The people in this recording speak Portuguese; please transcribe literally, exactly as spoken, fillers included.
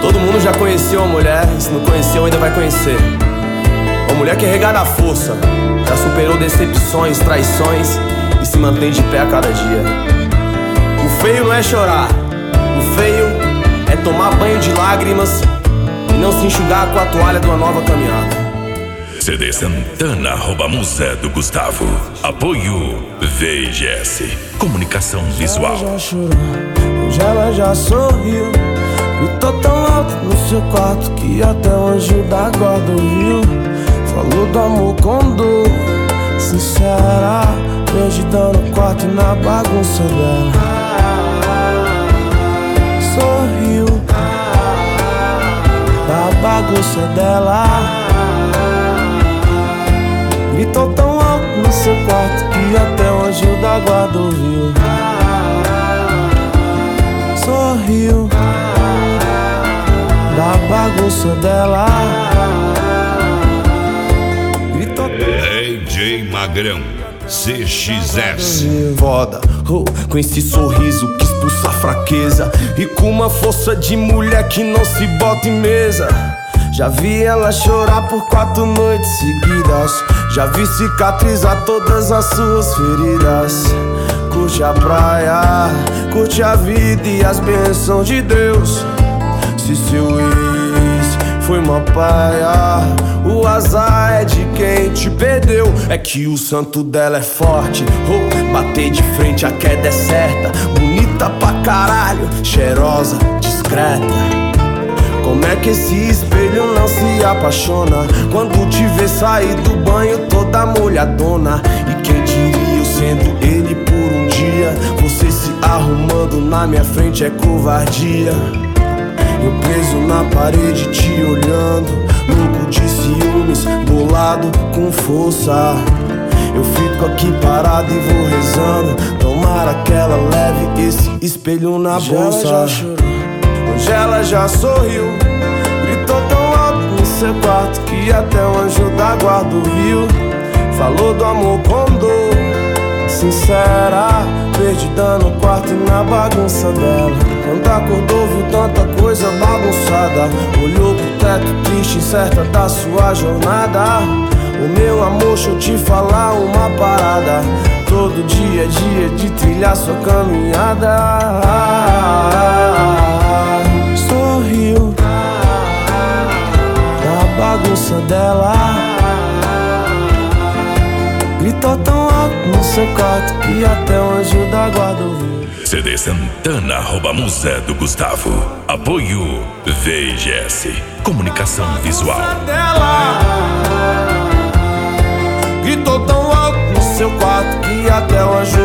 Todo mundo já conheceu uma mulher, e se não conheceu ainda vai conhecer. Uma mulher que é regada à força, já superou decepções, traições e se mantém de pé a cada dia. O feio não é chorar, o feio é tomar banho de lágrimas e não se enxugar com a toalha de uma nova caminhada. C D Santana rouba Musé do Gustavo. Apoio V G S Comunicação Visual. Ela já chorou, hoje ela já sorriu. Gritou tão alto no seu quarto que até o anjo da guarda ouviu. Falou do amor com dor, sincera, perdidão no quarto e na bagunça dela. Sorriu da bagunça dela. Gritou tão alto no seu quarto que até o anjo da guarda ouviu. Sorriu da bagunça dela. Gritou D J Magrão C X S. Foda, oh, com esse sorriso que expulsa a fraqueza e com uma força de mulher que não se bota em mesa. Já vi ela chorar por quatro noites seguidas. Já vi cicatrizar todas as suas feridas. Curte a praia, curte a vida e as bênçãos de Deus. Se seu ex foi uma paia, o azar é de quem te perdeu. É que o santo dela é forte, oh, bater de frente a queda é certa. Bonita pra caralho, cheirosa, discreta. Como é que esse espelho não se apaixona quando te vê sair do banho toda molhadona? E quem diria eu sendo ele por um dia? Você se arrumando na minha frente é covardia. Eu preso na parede te olhando, louco de ciúmes, bolado com força. Eu fico aqui parado e vou rezando, tomara que ela leve esse espelho na bolsa. Ela já chorou, hoje ela já sorriu. Gritou tão alto no seu quarto que até o anjo da guarda ouviu. Falou do amor com dor, sincera, perdida no quarto e na bagunça dela. Quando acordou viu tanta coisa bagunçada, olhou pro teto triste, incerta da sua jornada. O meu amor, deixa eu te falar uma parada. Todo dia é dia de trilhar sua caminhada. Sorriu da bagunça dela. Gritou tão alto no seu quarto que até o anjo da guarda ouviu. C D Santana rouba Musé do Gustavo. Apoio V G S Comunicação Visual. Gritou tão alto no seu quarto que até o anjo